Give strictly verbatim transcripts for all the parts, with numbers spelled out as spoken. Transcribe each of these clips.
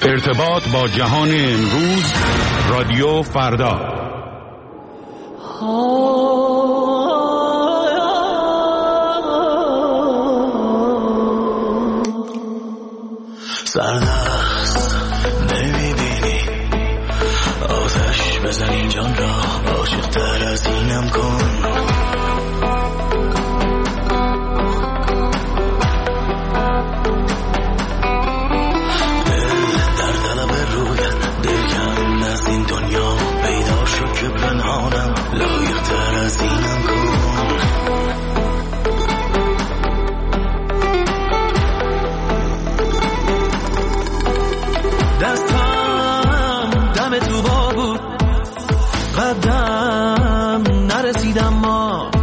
ارتباط با جهان امروز، رادیو فردا. سردست نمیبینی آتش بزن این جان را، عاشق تر از اینم کن. دل در طلب رویت، دل کن از این دنیا پیدا شد که پنهانم، لایق تر از اینم کن. دستم دم تو با بود، قدم نرسیدم، ما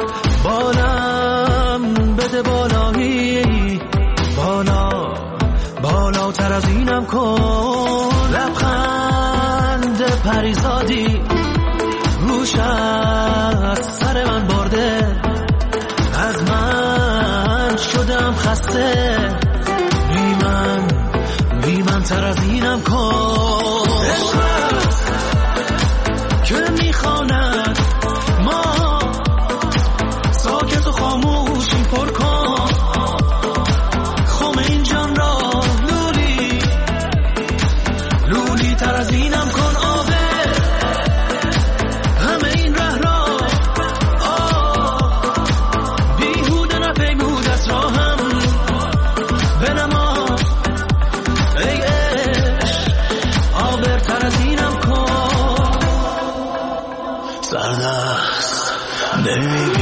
بالم بده بالایی، بالا بالاتر از اینم کن. لبخند پریزادی روش از سر من برده، از من شدم خسته، بی من بی من تر از اینم کن. عشقت که میخواند ما ساکت و خاموشی پر کن، خم این جان را لولی لولی تر از اینم کن. آبه همه این ره را آه، بیهوده نپیمود از راهم بنما، ای عشق آبرتر از اینم کن. سردست نمیبینی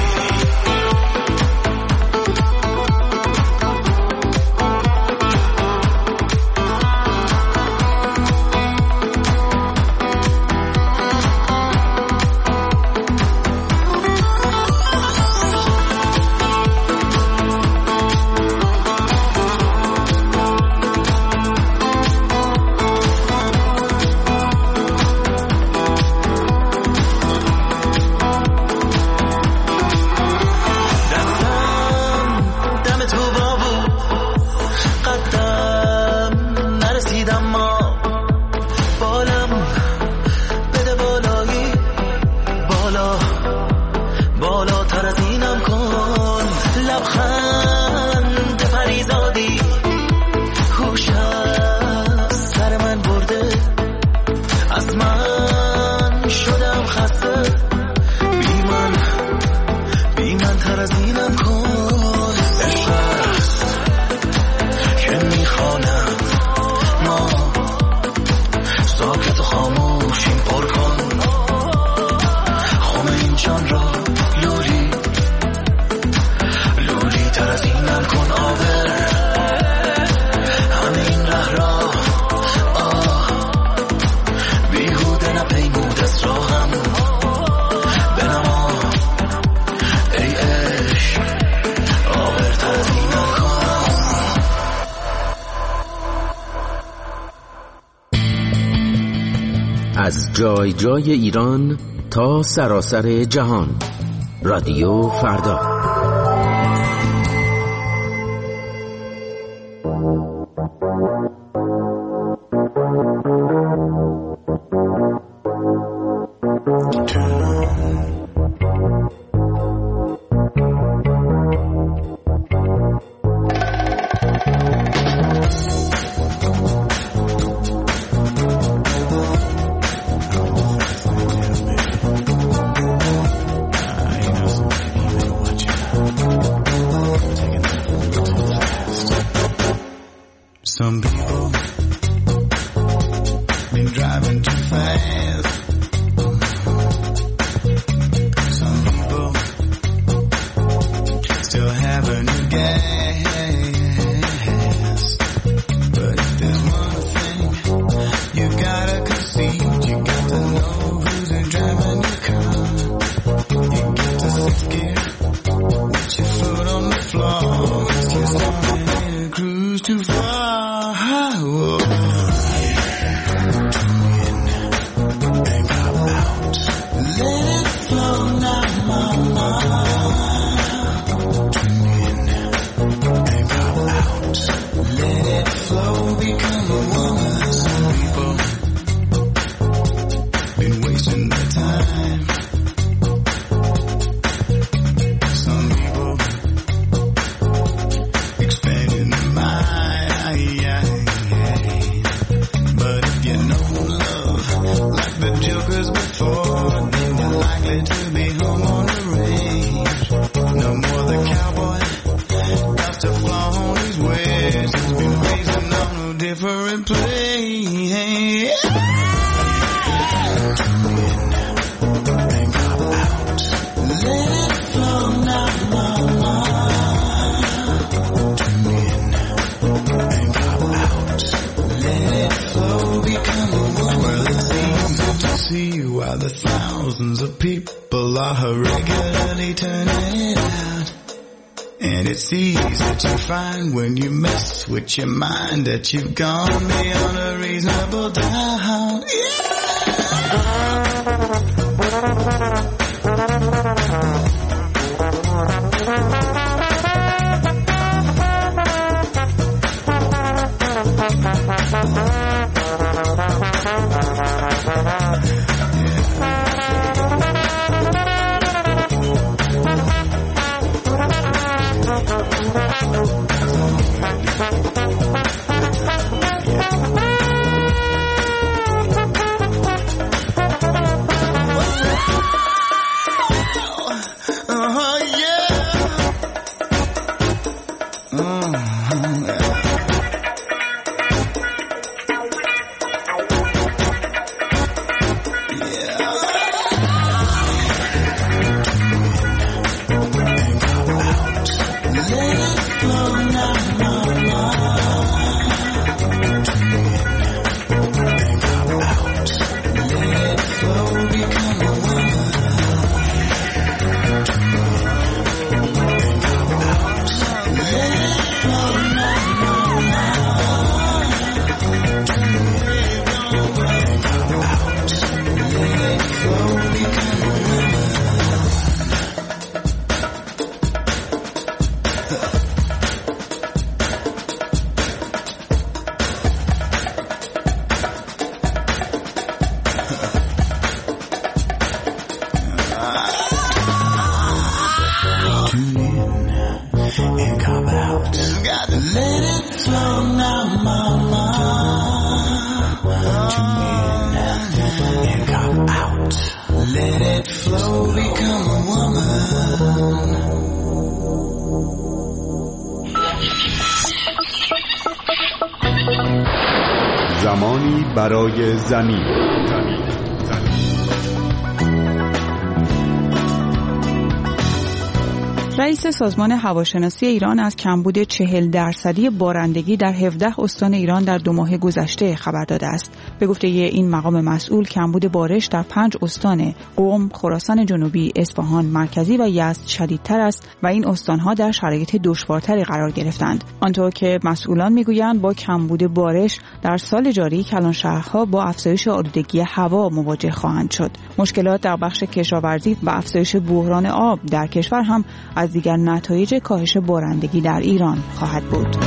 از جای جای ایران تا سراسر جهان، رادیو فردا. Some people been driving too fast. Some people still having a gas. But if there's one thing you gotta concede, you got to know who's driving your car. You got to sit scared with your foot on the floor. You're starting to cruise too far. Whoa. Tune in. different place. Tune in and come out. Let it flow now, mama. Tune in and come out. Let it flow, become a woman. Well, it's easy to see why the thousands of people are regularly turning it out. And it's easy to find when you mess with your mind that you've gone beyond a reasonable doubt. Yeah! زمانی برای زمین. رئیس سازمان هواشناسی ایران از کمبود چهل درصدی بارندگی در هفده استان ایران در دو ماه گذشته خبر داده است. به گفته این مقام مسئول، کمبود بارش در پنج استان قم، خراسان جنوبی، اصفهان مرکزی و یزد شدیدتر است و این استانها در شرایط دشوارتری قرار گرفتند. آنطور که مسئولان میگویند با کمبود بارش در سال جاری کلانشهرها با افزایش آلودگی هوا مواجه خواهند شد. مشکلات در بخش کشاورزی و افزایش بحران آب در کشور هم از دیگر نتایج کاهش بارندگی در ایران خواهد بود.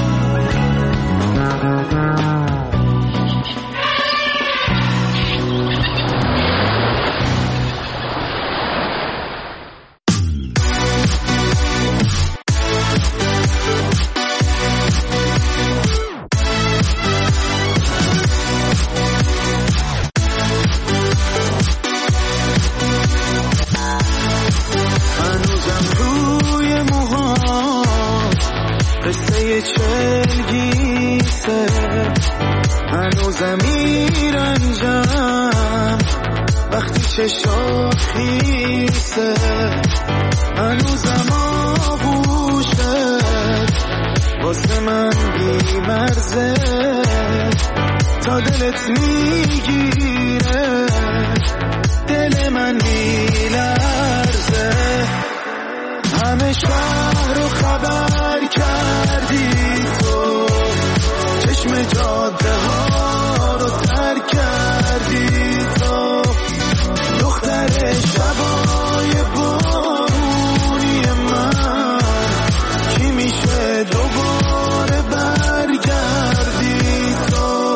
چشم خیسه هنوزم آغوشه واسه من بی مرزه تا دلت میگیره دل من میلرزه همه شهر رو خبر کردی تو چشم جاده ها رو ترک کردی تو دختر شبای بارونی من کی میشه دوباره برگردی تو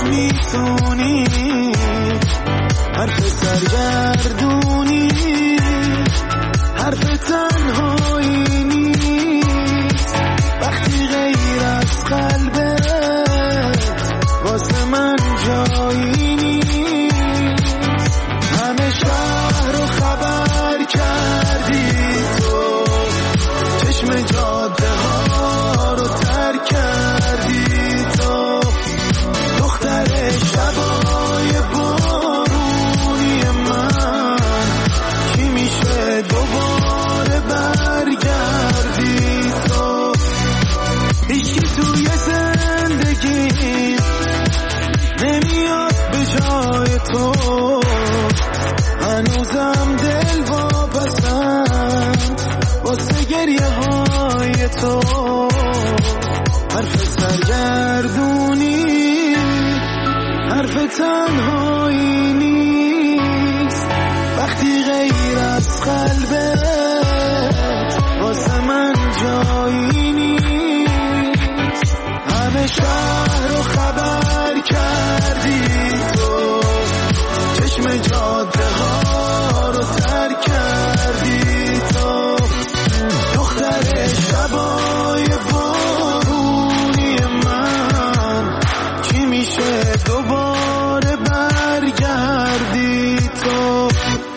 میتونی حرف سرگردونی، حرف تنهایی نیست وقتی غیر از قلبت واسه من جایی نیست. همه شهر رو خبر کردی تو، چشم جاده ها رو ترک کردی تو، دختر شبای بارونی من کی میشه دوباره برگردی تو. هیچی توی زندگی نمیاد به جای تو، هنوزم دل واپسم واسه گریه های تو. حرف سرگردونی، حرف تنهایی نیست وقتی غیر از قلبت واسه من جایی نیست. همه شهر رو خبر کردی تو، چشم جاده ها رو ترک کردی تو، دختر شبای بارونی من کی میشه دوباره برگردی تو.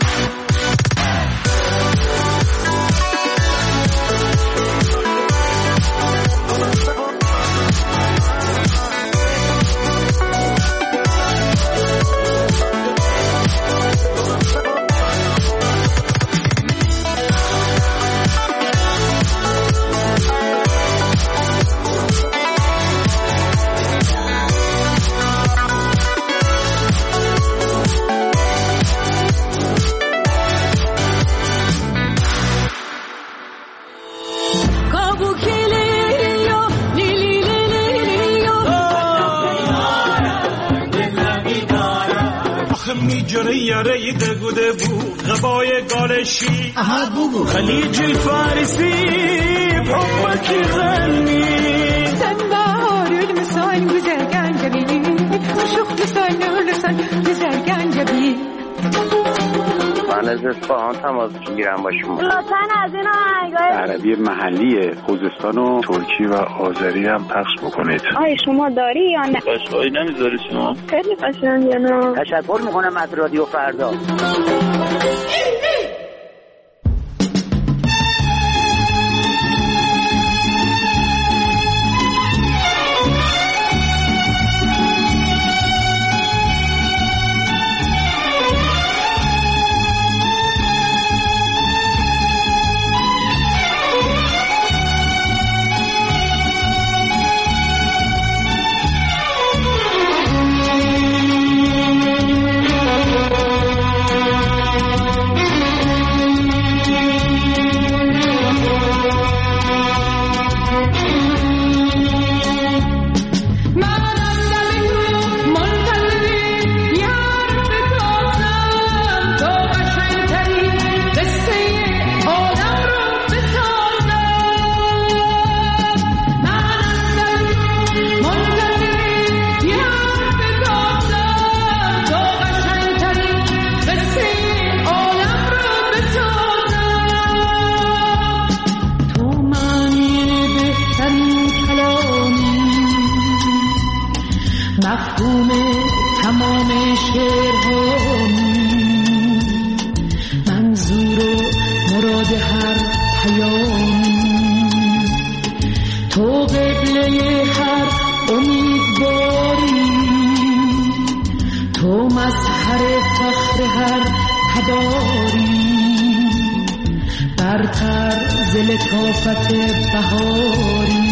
میجره یاره دگوده بود غبای گالشی احد بگو خلیج الفارسی بحبك يغني سنبار المسان بزرگان جبی شوخ لسان لسان بزرگان جبی. من از اصفهان تماس میگیرم با شما. لطفاً از این آهنگای عربی محلی خوزستان و ترکی و آذری هم پخش بکنید. آیا شما داری یا نه؟ قشقایی نمیذاری شما؟ خیلی قشنگه نه؟ تشکر میکنم از رادیو فردا. مفهوم تمام شعرها، منظور و مراد هر پیام، تو قبله هر امیدواری، تو مظهر فخر هر تباری، برتر ز لطافت بهاری.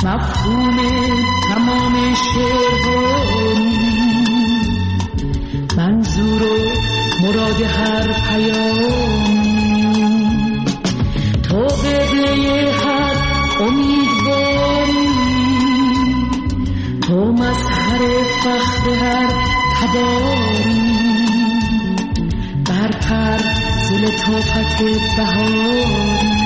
مفهوم تمام شعرهایی، منظور و مراد هر پیامی، تو قبله هر امیدواری، تو مظهر فخر هر تباری، برتر ز لطافت بهاری.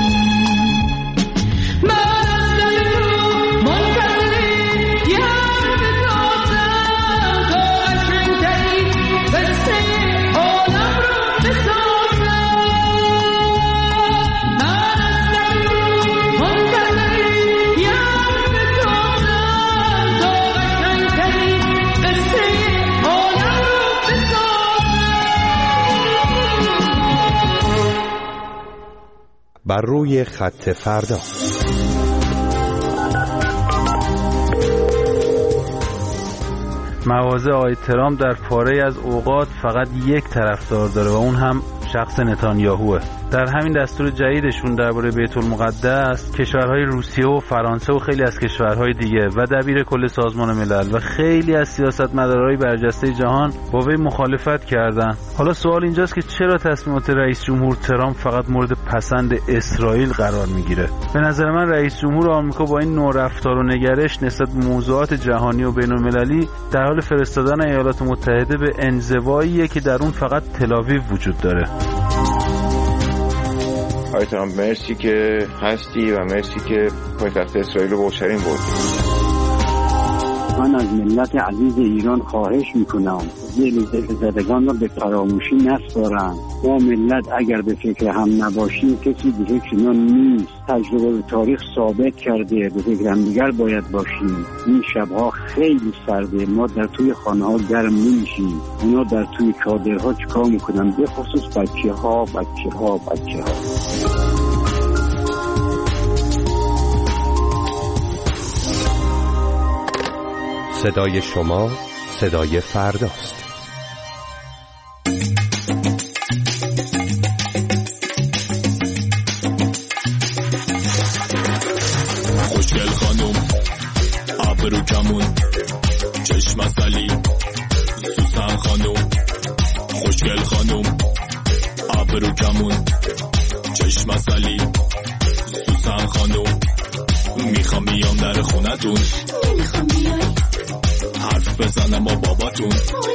بر روی خط فردا. مواضع آقای ترامپ در پاره از اوقات فقط یک طرفدار داره و اون هم شخص نتانیاهوه. در همین دستور جدیدشون درباره بیت المقدس، کشورهای روسیه و فرانسه و خیلی از کشورهای دیگه و دبیر کل سازمان ملل و خیلی از سیاستمدارهای برجسته جهان با وی مخالفت کردن. حالا سوال اینجاست که چرا تصمیمات رئیس جمهور ترامپ فقط مورد پسند اسرائیل قرار میگیره؟ به نظر من رئیس جمهور آمریکا با این نوع رفتار و نگرش نسبت به موضوعات جهانی و بین‌المللی در حال فرستادن ایالات متحده به انزواییه که در اون فقط تل‌آویو وجود داره. آقای ترامپ مرسی که هستی و مرسی که پایتخت اسرائیل رو بوشرین بردی. من از ملت عزیز ایران خواهش میکنم زدگان را به فراموشی نسپارند. ما ملت اگر به فکر هم نباشیم کسی به فکر ما نیست. تجربه تاریخ ثابت کرده به فکر هم دیگر باید باشیم. این شبها خیلی سرده، ما در توی خانه ها گرم نمیشیم، اونا در توی چادرها چیکار میکنن؟ به خصوص بچه ها بچه ها بچه ها. صدای شما صدای فرداست. خوشگل خانم ابرو کمون چشم اصلی سوسن خانم، خوشگل خانم ابرو کمون چشم اصلی سوسن خانم، میخوام بیام در خونتون، نمیخوام بیای حرف بزنم با باباتون،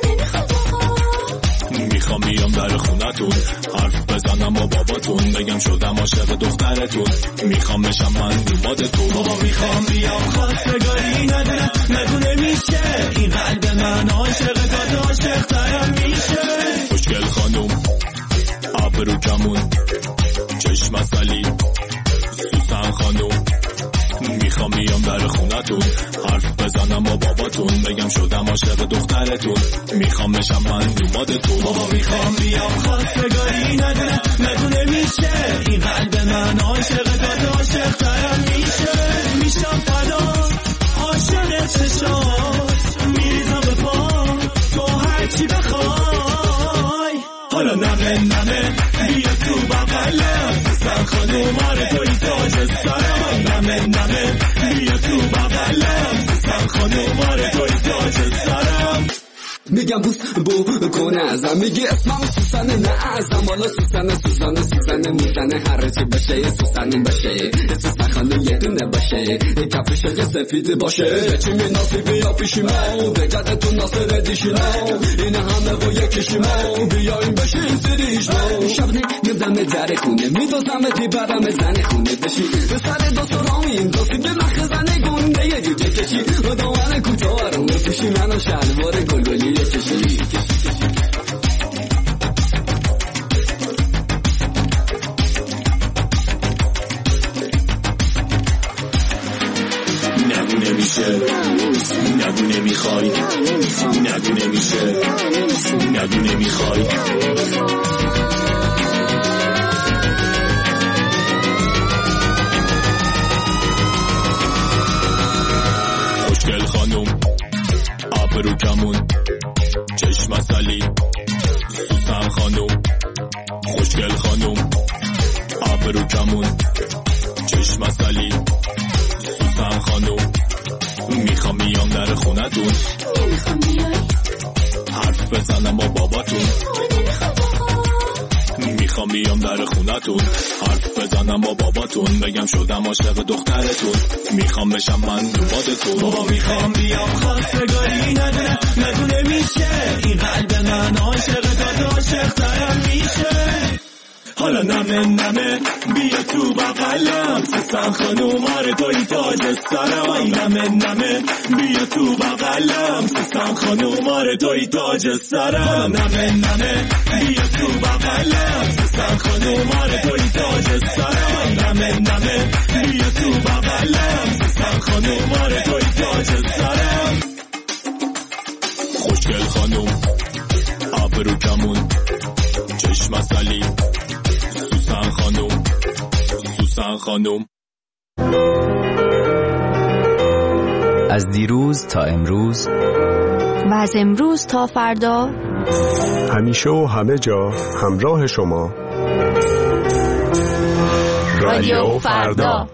میخوام بیام در خونتون حرف بزنم با باباتون، بگم شدم عاشق دخترتون، میخوام بشم من دومادتون. بابا میخوام بیام خواستگاری ندارم، ندونه میشه این قلب من عاشق داد عاشق ترم میشه. خوشگل خانم ابرو کمون چشم اصلی سوسن خانم، میخوام بیام در خونتون حرف بزنم با باباتون، بگم شدم عاشق دخترتون، میخوام بشم من دومادتون. بابا میخوام بیام خواستگاری ندارم، ندونه میشه این قلب من عاشق داد عاشق ترم میشه. میشم فدا عاشق چشات، میریزم به پا تو هرچی بخوای، حالا نمه نمه بیا تو بغلم، سن خانوم آره توی تاج سرم، نمه نمه بیا تو بغلم، سن خانوم آره توی تاج سرم. میگم بوس بو کنه ازم، میگی اسمم سوسن نه ازم، حالا سوسن سوسن سوسن میزنه هر چی بشه سوسن باشه، سوسن خانه یه دونه باشه، کفش سفید باشه، چی مناسی بیا پیشیمو بگرده تو ناصر دیشیمو، این همه با یکیشیمو بیایم بشین سریشمو. شب نمیدم در خونه میدازم تی برم زن خونه بشی، به سر دو سرامین دوستی به مخ زنه گنده یه جوجه کشی، و دوان کوتاه رو پیشی منو شلوار گلگلی کشی. نگو نمیشه، نگو نمیخوای، نگو نمیشه، نگو نمیخوای. خوشگل خانم ابرو کمون چشم اصلی سوسن خانم، خوشگل خانم ابرو کمون چشم اصلی سوسن خانم، باباتون، حرف بزنم با باباتون، بگم شدم عاشق دخترتون، میخوام بشم من دومادتون. بابا میخوام بیام خواستگاری، ندونه ندونه میشه این قلب من عاشق تا عاشق ترم میشه. حالا نمه نمه بیا تو بغلم، سستم خانوم آره توی تاج سرم. ای نمه نمه بیا تو بغلم، سستم خانوم آره توی تاج سرم. حالا نمه نمه بیا تو بغلم، سستم خانوم آره توی تاج سرم. ای نمه نمه بیا تو بغلم، سستم خانوم آره توی تاج سرم. خوشگل خانوم ابرو کمون چشم سلی، سوسن خانوم سوسن خانوم. از دیروز تا امروز و از امروز تا فردا، همیشه و همه جا همراه شما رادیو فردا.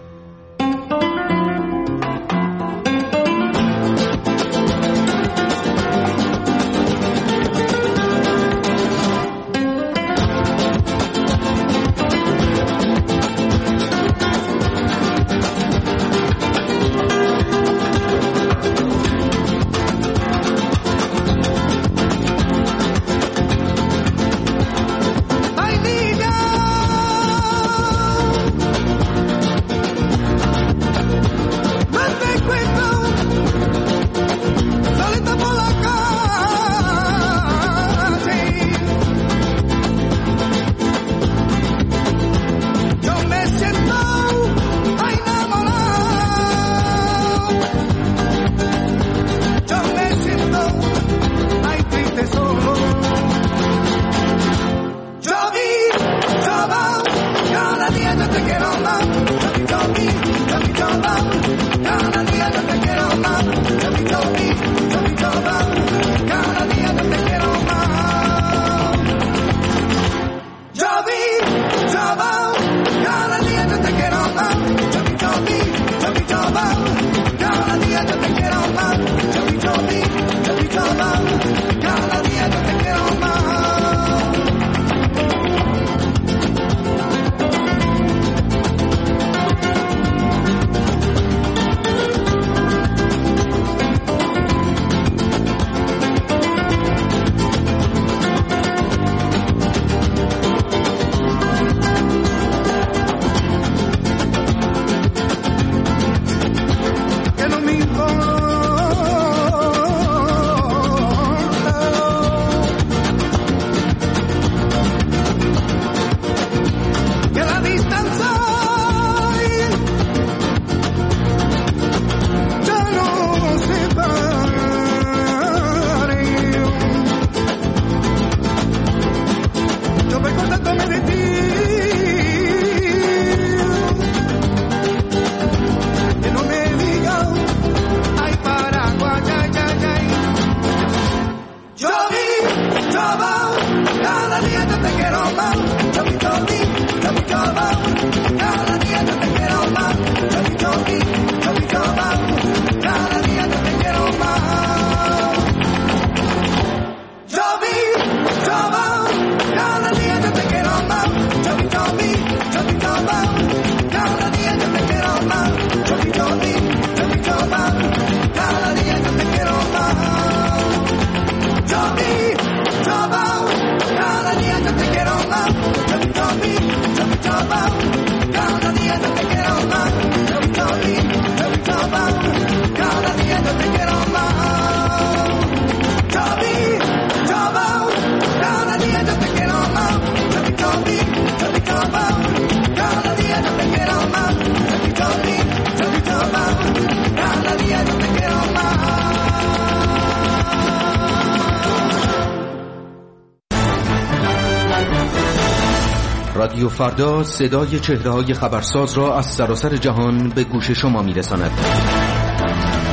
رادیو فردا صدای چهره‌های خبرساز را از سراسر جهان به گوش شما می‌رساند.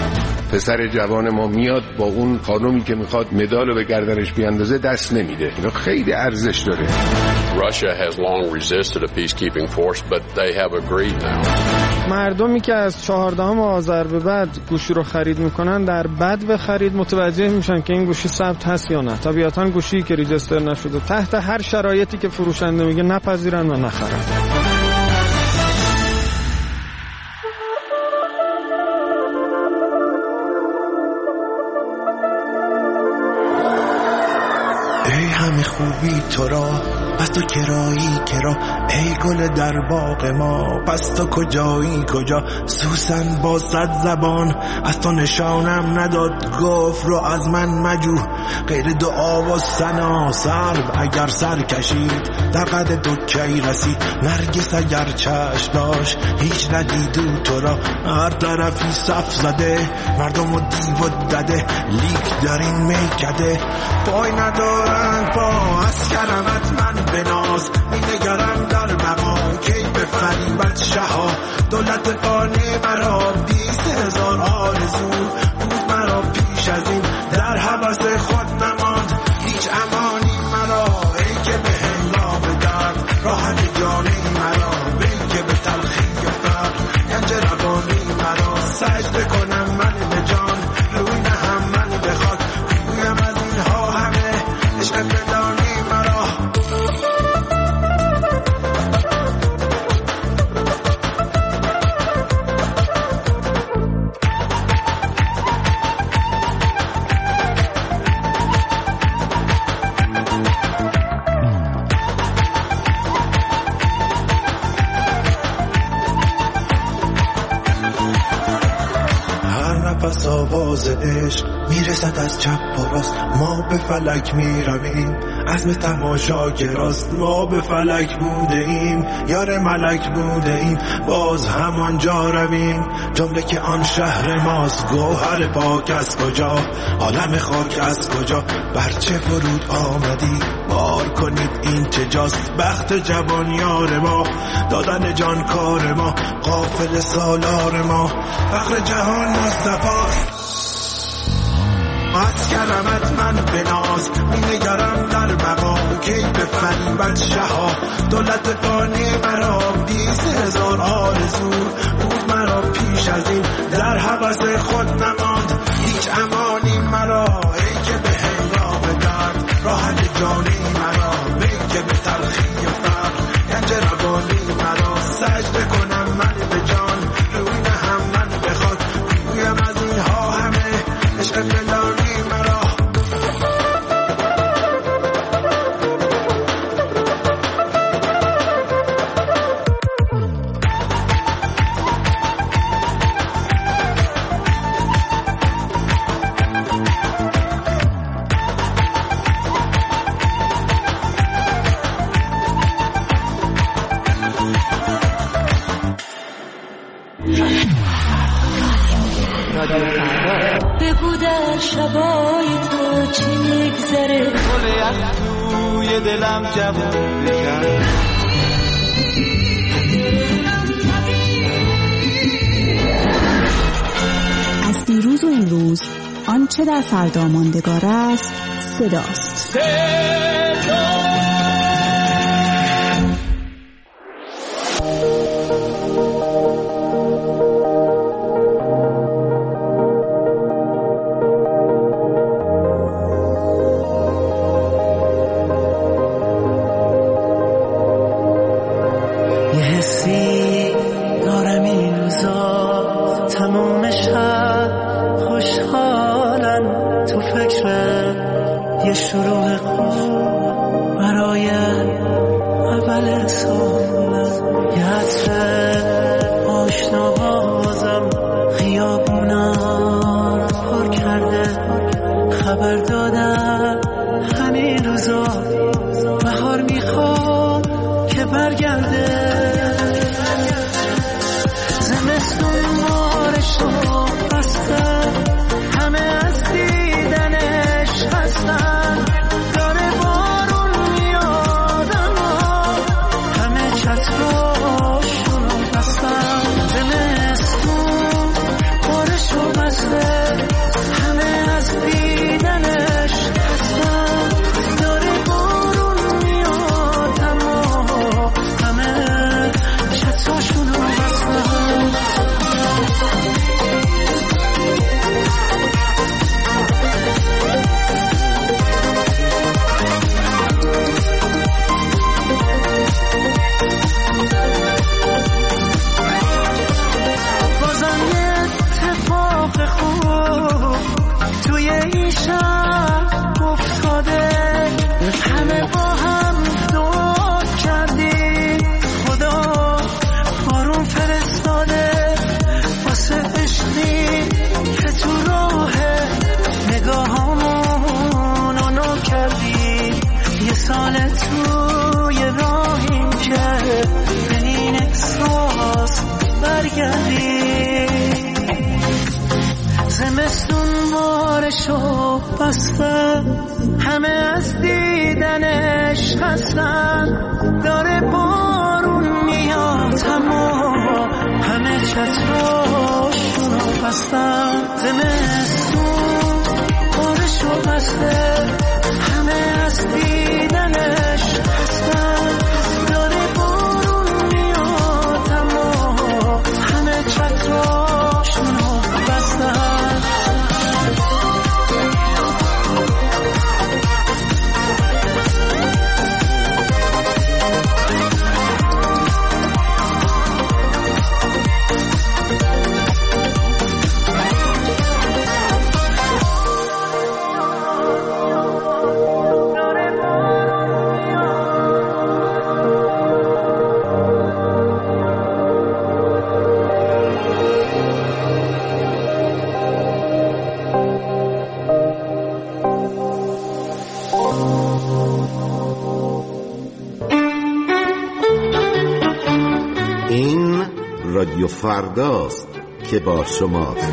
پسر جوان ما میاد با اون خانومی که میخواد مدالو به گردنش بیاندازه دست نمیده. اینا خیلی ارزش داره. Russia has long resisted a peacekeeping force, but they have agreed now. مردمی که از چهاردهم آذر به بعد گوشی رو خرید میکنن در بدو خرید متوجه میشن که این گوشی ثبت هست یا نه. طبیعتاً گوشی که ریجستر نشده تحت هر شرایطی که فروشنده میگه نپذیرن و نخرن. ای همه خوبی تو را پس تو کرایی کرا، ای گل در باغ ما پس تو کجایی کجا. سوسن با صد زبان از تو نشانم نداد، گفت رو از من مجو غیر دعا و ثنا. سرو اگر سر کشید در قد تو کی رسید، نرگس اگر چشم داشت هیچ ندیدو تو را. هر طرفی صف زده مردم و دیو و دده، لیک در این میکده پای ندارن پا. از کرمت من بناز می‌نگرم در بقا، کی به فریبت شها دولت فانی مرا. بیست هزار آرزو بود مرا پیش از این، در هوس خود نماند هیچ امانی مرا. ای که به هنگام درد راحت جانی مرا، ای که به تلخی فرق گنج روانی مرا. سجده کنم من به جان روی نهم من به خاک، بگویم از اینها همه عشق بدانی مرا. پس آواز عشق میرسد از چپ و راست، ما به فلک میرویم عزم تماشاگراست. ما به فلک بوده ایم یار ملک بوده ایم، باز همانجا رویم جمله که آن شهر ماست. گوهر پاک از کجا عالم خاک از کجا، برچه فرود آمدی بار کنید این چه جاست. بخت جوان یار ما دادن جان کار ما، قافل سالار ما فخر جهان مصطفی. از کرمت من بناز می‌نگرم در بقا، کی به فریبت شها دولت فانی مرا. بیست هزار آرزو بود مرا پیش از این، در هوس خود نماند هیچ امانی مرا. ای که به هنگام درد راحت جانی مرا، ای که به تلخی فرق گنج روانی مرا. سجده کنم من به جان روی نهم من به خاک، بگویم از اینها همه عشق فلانی مرا. بگو در شبای تو چی میگذره، گل یخ توی دلم جوون بکن. از دیروز و امروز آنچه در فردا ماندگار است صداست. صدا یه شروع خوب برای اول سالم، یه عطر آشنا بازم خیابونا پر کرده. خبر دادم همین روزا بهار میخواد که برگرده. زمستون بارشو بسته، همه از دیدنش هستن. داره بارون میاد اما همه چتراشونو بستن. زمستون بارشو بسته، زمستون بارشو بسته، همه از دیدنش هستن، داره بارون میاد اما همه چتراشونو بستن. زمستون بارشو بسته، همه از دیدنش هستن، داره بارون میاد اما همه چتراشونو بستن. این رادیو فرداست که با شماست.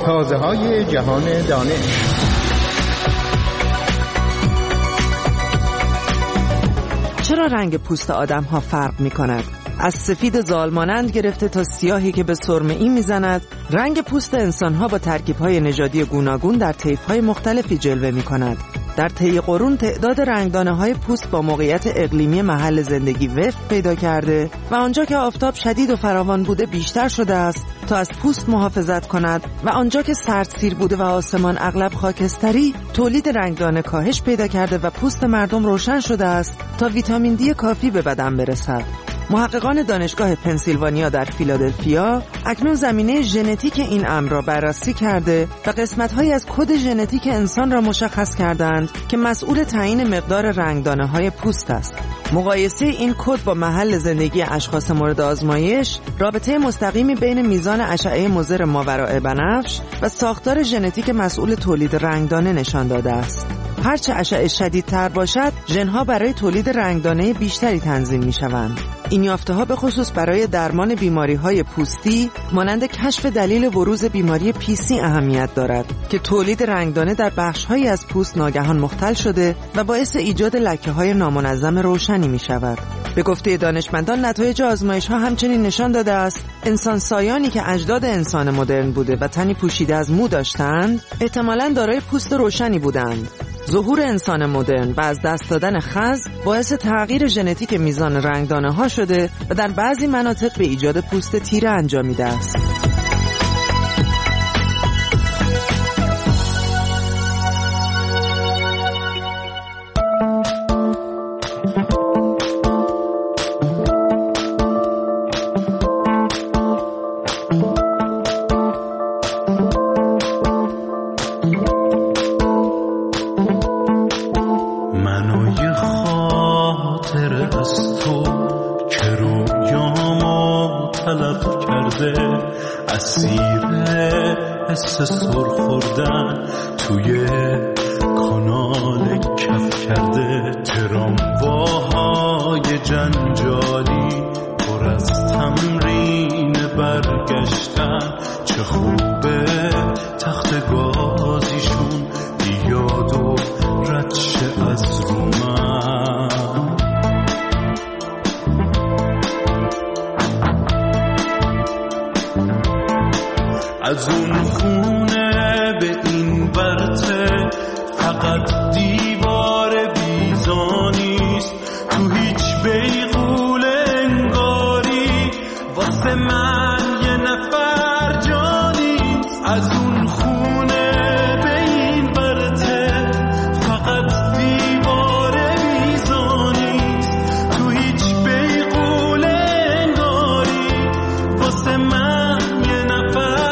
تازه های جهان دانش. چرا رنگ پوست آدم ها فرق می کند؟ از سفید زالمانند گرفته تا سیاهی که به سرمه‌ای میزند، رنگ پوست انسان ها با ترکیب های نژادی گوناگون در طیف های مختلفی جلوه می کند. در طی قرون تعداد رنگدانه های پوست با موقعیت اقلیمی محل زندگی وفق پیدا کرده و آنجا که آفتاب شدید و فراوان بوده بیشتر شده است تا از پوست محافظت کند و آنجا که سردسیر بوده و آسمان اغلب خاکستری، تولید رنگدانه کاهش پیدا کرده و پوست مردم روشن شده است تا ویتامین دی کافی به بدن برسد. محققان دانشگاه پنسیلوانیا در فیلادلفیا اکنون زمینه ژنتیک این امر را بررسی کرده و قسمت‌هایی از کد ژنتیک انسان را مشخص کردند که مسئول تعیین مقدار رنگدانه‌های پوست است. مقایسه این کد با محل زندگی اشخاص مورد آزمایش رابطه مستقیمی بین میزان اشعه مضر ماوراء بنفش و ساختار ژنتیک مسئول تولید رنگدانه نشان داده است. هرچه اشعه شدیدتر باشد، ژن‌ها برای تولید رنگدانه بیشتری تنظیم می‌شوند. این یافته‌ها به خصوص برای درمان بیماری‌های پوستی مانند کشف دلیل بروز بیماری پی سی اهمیت دارد که تولید رنگدانه در بخش‌هایی از پوست ناگهان مختل شده و باعث ایجاد لکه‌های نامنظم روشنی می‌شود. به گفته دانشمندان نتایج آزمایش‌ها همچنین نشان داده است انسان سایانی که اجداد انسان مدرن بوده و تنی پوشیده از مو داشتند، احتمالاً دارای پوست روشنی بودند. ظهور انسان مدرن و از دست دادن خز باعث تغییر ژنتیک میزان رنگدانه‌ها شده و در بعضی مناطق به ایجاد پوست تیره انجامیده است. از اون خونه به این برته فقط دیوار بیزانیست، تو هیچ بیغول انگاری واسه من یه نفر جانیست. از اون خونه به این برته فقط دیوار بیزانیست، تو هیچ بیغول انگاری واسه من یه نفر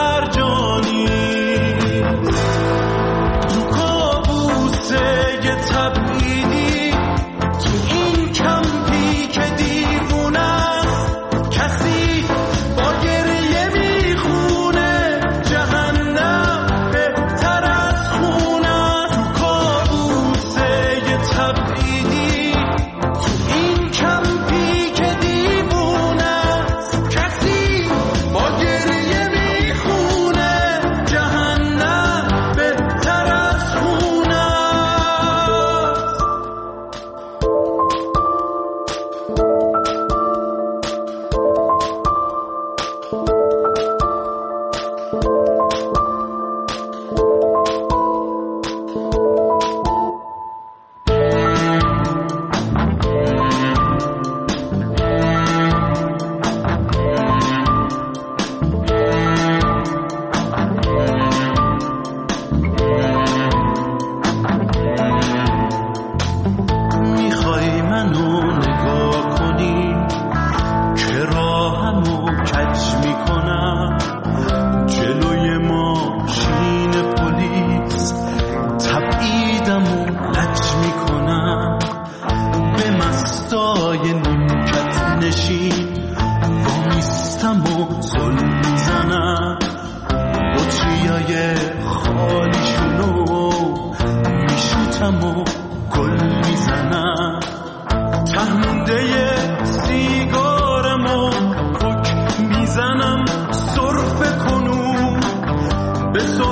به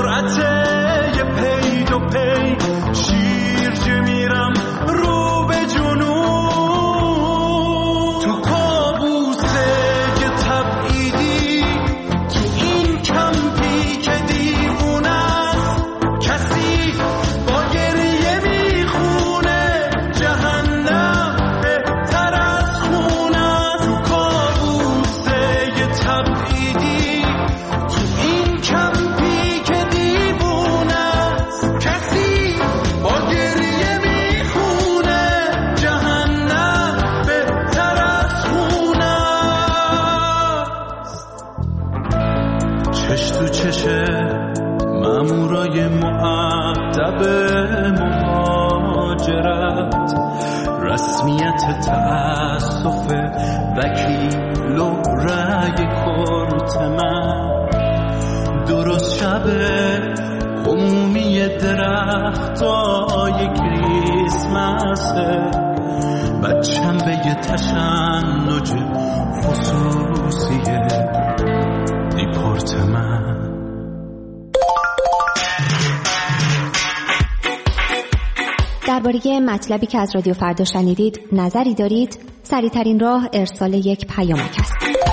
مامورای مؤدب مهاجرت، رسمیت تأسف وکیل و رأی کرت من، درست شب عمومی درختای کریسمسه، بچم به یه تشنج خصوصی دیپورت من. درباره مطلبی که از رادیو فردا شنیدید نظری دارید؟ سریع‌ترین راه ارسال یک پیامک است.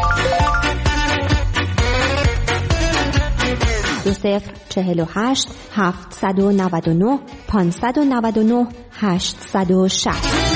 دو صفر چهل و هشت هفتصد و نود و نه پانصد و نود و نه هشتصد و شصت.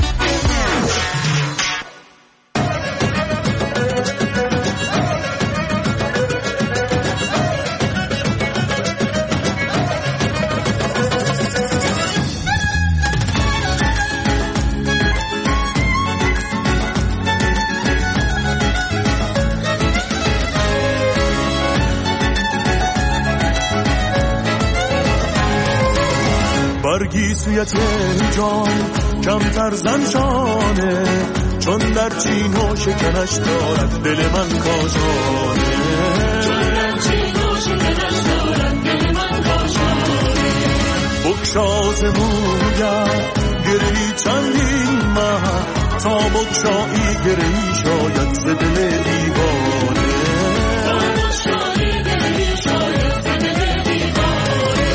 برگی سوی تهران کمتر زنشانه، چون در چین و شکنش دارد دل من کاشانه، چون در چین و شکنش دارد دل من کاشانه. بکشاز موید گرهی چندین ماه، تا بکشایی گرهی شاید ز دل دیوانه، تا بکشایی گرهی شاید ز دل دیوانه.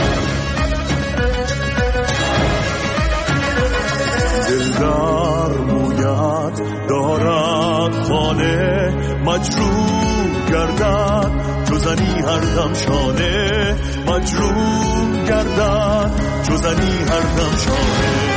دلدار موید دارد خانه، مجروح گردد چو زنی هر دم شانه، مجروح گردد چو زنی هر دم شانه.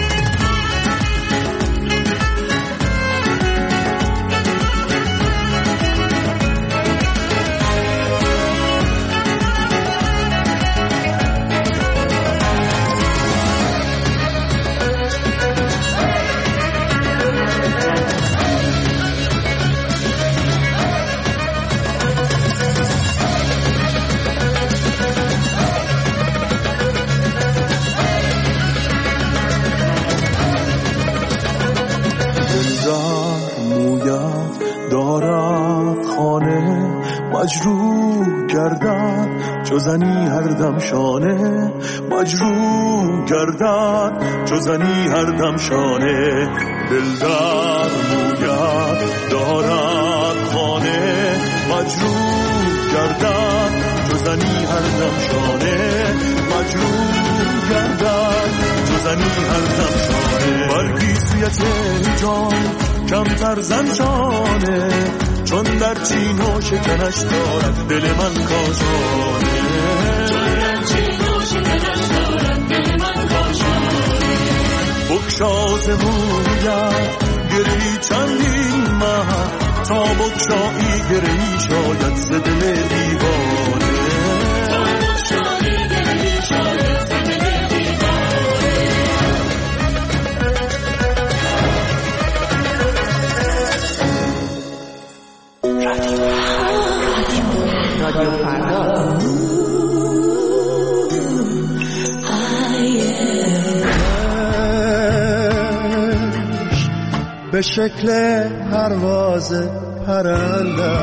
مجروح گردد چو زنی هر دم شانه، مجروح گردد چو زنی هر دم شانه. دلدار موید دارد خانه، مجروح گردد چو زنی هر دم شانه، مجروح گردد چو زنی هر دم شانه. برگی سوی تهران کمتر زنشانه، چون در چین و شکنش دارد دل من کاشانه، چون در چین و شکنش دارد دل من کاشانه. بکشاز موید گرهی چندین ماه، تا بکشایی گرهی شاید ز دل دیوانه، تا بکشایی گرهی شاید ز دل دیوانه. رادیو فردا. به شکل پرواز پرنده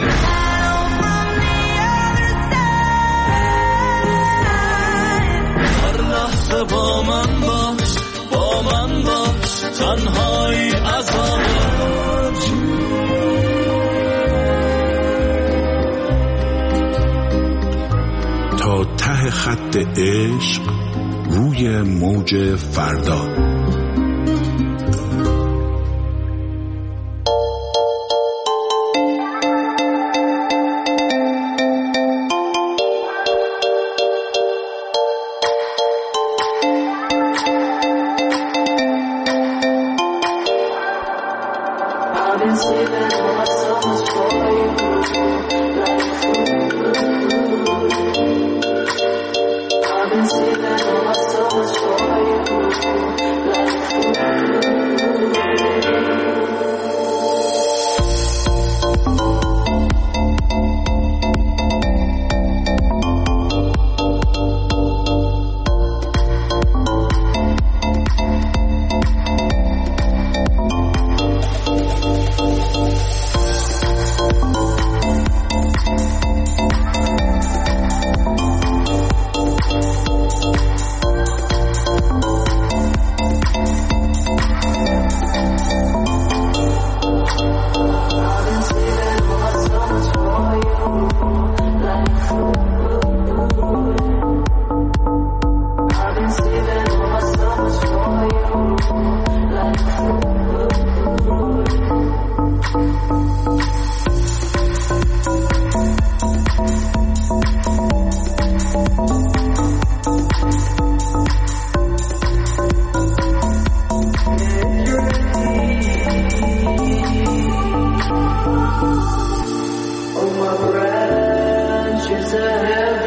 هر لحظه با من باش، با من باش، تنهایی عذابه. تا ته خط عشق روی موج فردا. I've been saving all my souls for you, like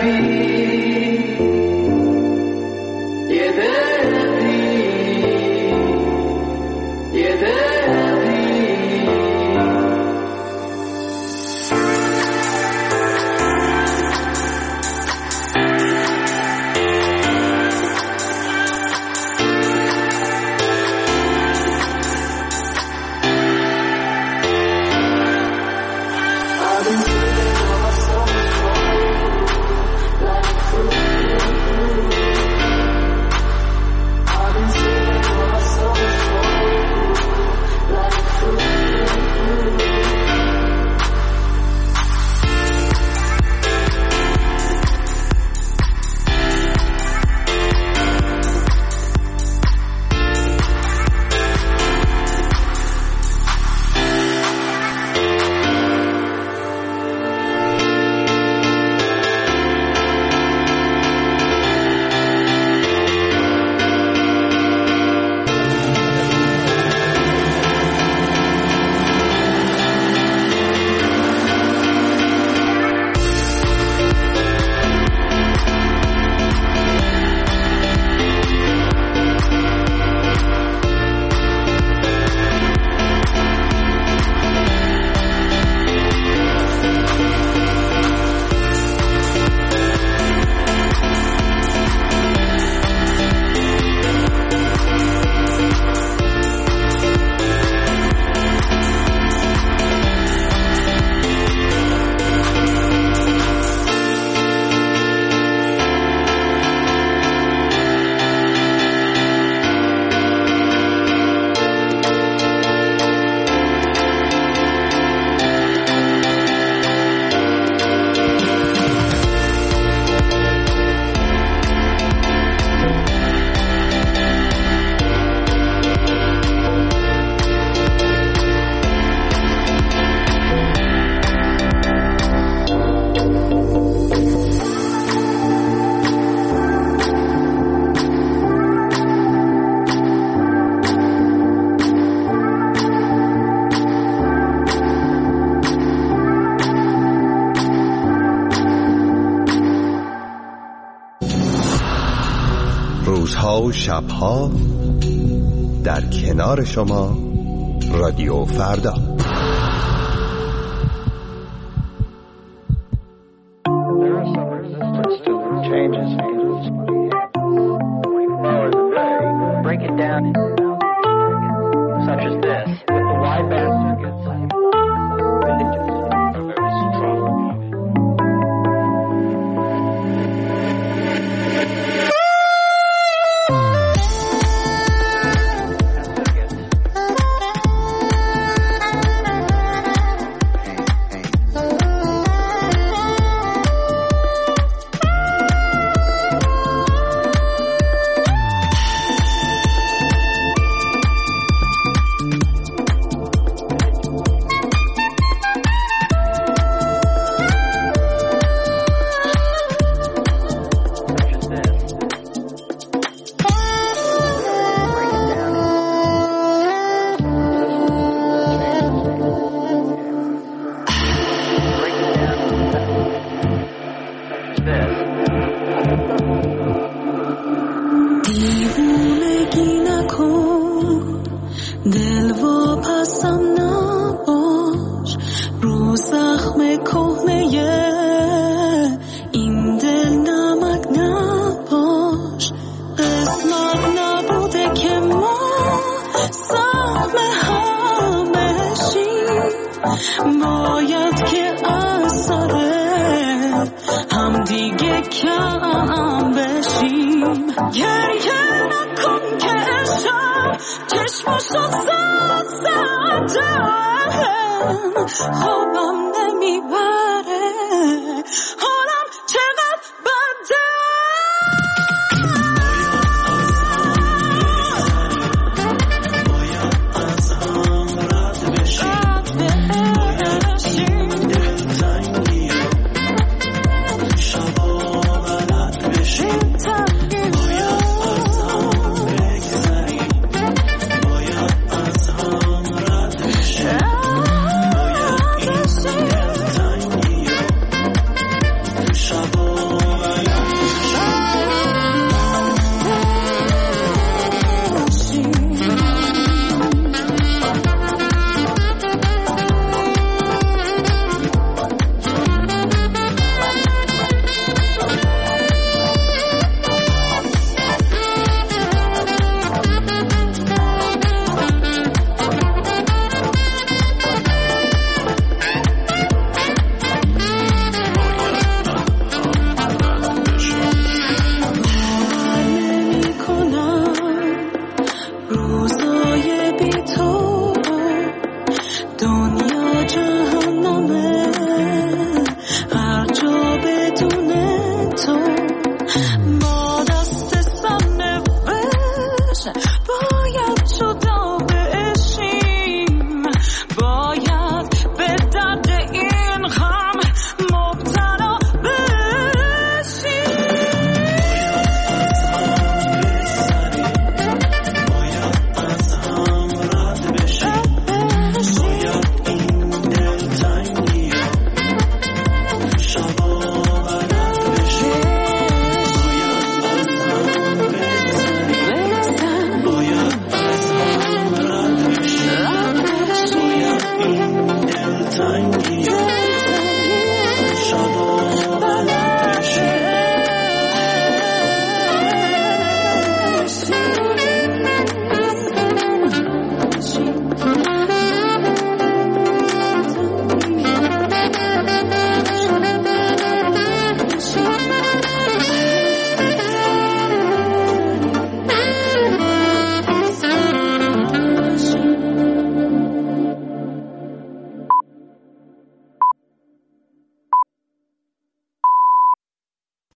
روزها و شبها در کنار شما رادیو فردا. خوابم نمیبره